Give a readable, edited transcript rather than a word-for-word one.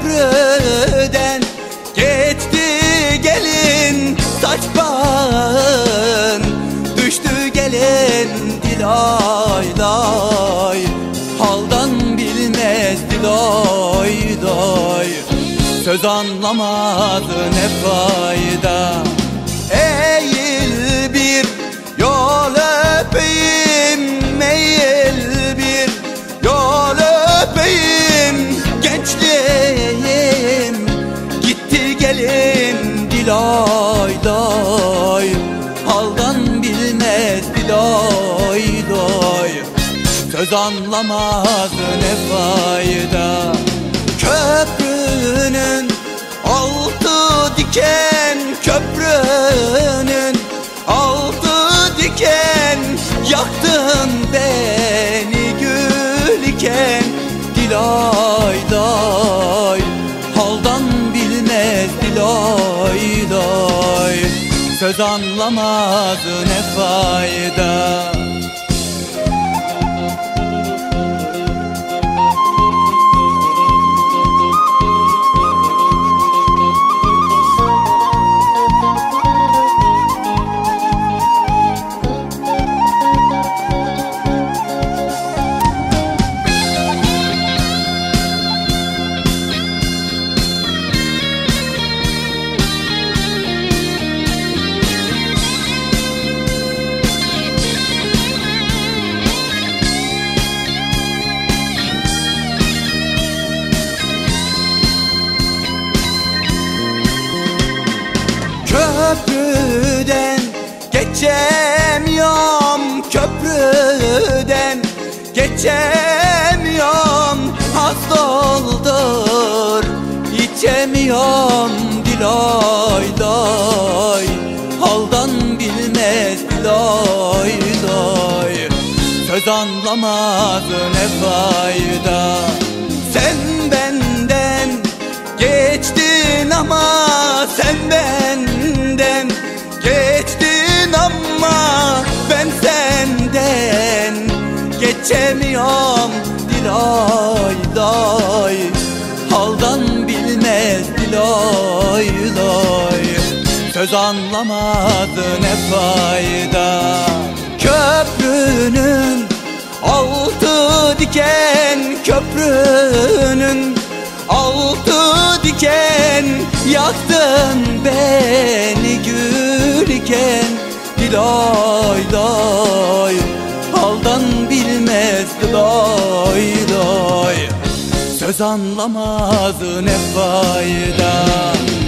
köprüden geçti gelin, saç bağın düştü gelin. Dilay lay, haldan bilmez dilay lay. Söz anlamadı ne fayda, eğil bir yol öpeyim, eğil bir yol öpeyim. Gençliğim gitti gelin, dilay lay, haldan bilmez dilay lay. Söz anlamaz ne fayda, köprünün altı diken, köprünün altı diken. Yaktın beni gül iken, dilay lay, haldan bilmez dilay lay. Söz anlamaz ne fayda. Köprüden geçemiyorum, köprüden geçemiyorum. Hasta oldur içemiyorum, dilay lay, haldan bilmez dilay lay. Söz anlamaz ne fayda, sen benden geçtin ama, sen benden geçtin ama ben senden geçemiyorum, dilay lay, haldan bilmez dilay lay. Söz anlamaz ne fayda, köprünün altı diken, köprünün altı diken. Yaktın beni gül iken, dilay lay, haldan bilmez dilay lay. Söz anlamaz ne fayda.